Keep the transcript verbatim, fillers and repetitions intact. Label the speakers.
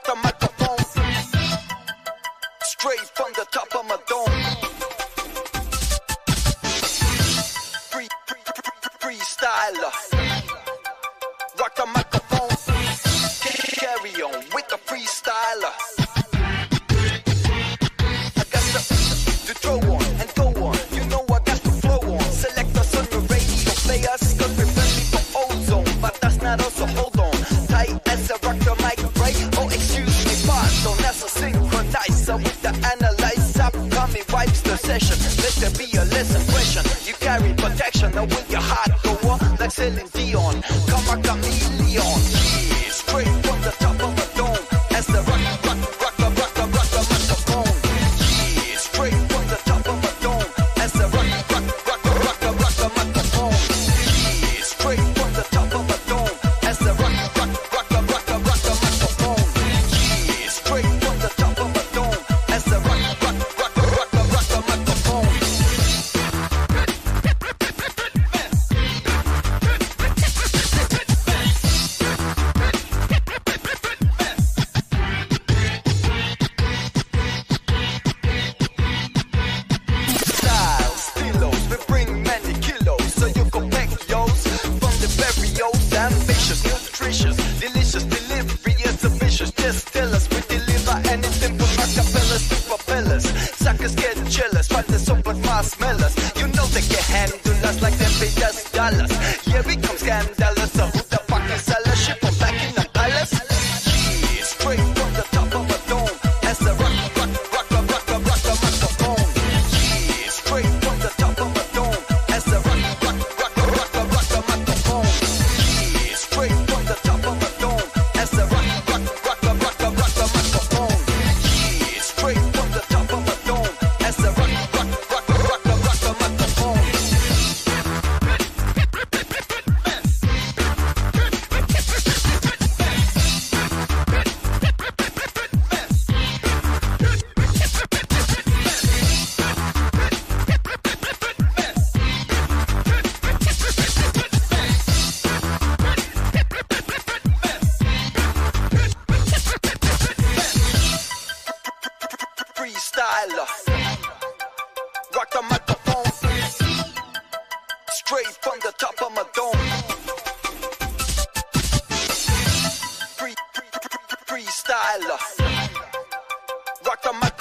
Speaker 1: rock the microphone, straight from the top of my dome. Free, free, free, freestyler, rock the microphone, carry on with the freestyler. I got the, to throw on and go on, you know I got to flow on. Select us on the radio, play us cause we're friendly for ozone, but that's not us, so hold on. Tight as a rock the mic, right? Oh, excuse me, pardon, that's a synchronizer with the analyzer. Upcoming wipes the session, let there be a lesson question. You carry protection, now will your heart go on like Celine Dion? Come a chameleon, yeah, straight from the top of the dome. As the rock, rock, rock, rock, rock, rock, rock the microphone, yeah, straight from the top of the dome. As the rock, rock, rock, rock, rock, rock the microphone, yeah, straight from the top of the dome. As the rock, rock, rock, rock, rock, rock the microphone, yeah, straight from the top of the dome. As the rock, rock, rock, rock, rock, rock the microphone. Style, stilos, we bring many kilos, so you can pack yours from the very old, ambitious, nutritious, delicious delivery is ambitious. Just tell us we deliver anything from acapellas to propellers. Suckers get jealous, but the super marshmallows. You know they can handle us like them pay us dollars. Yeah, we come scandalous, so who the fuck is seller? Ship from back in the palace. Yeah, straight from the top of a dome. As the rock, rock, rock, rock, rock, rock, rock the microphone. Yeah, straight from the top of a dome. As the rock, rock, rock, rock, rock, rock, rock the microphone. Yeah, straight from the top of a dome. As the rock, rock, rock, rock, rock, rock, rock the microphone. Yeah, straight from the top of a dome. As the rock, rock, rock, rock, rock, rock, rock the microphone. Freestyler, rock the microphone, straight from the top of my dome. Free, free, free, freestyler, rock the microphone.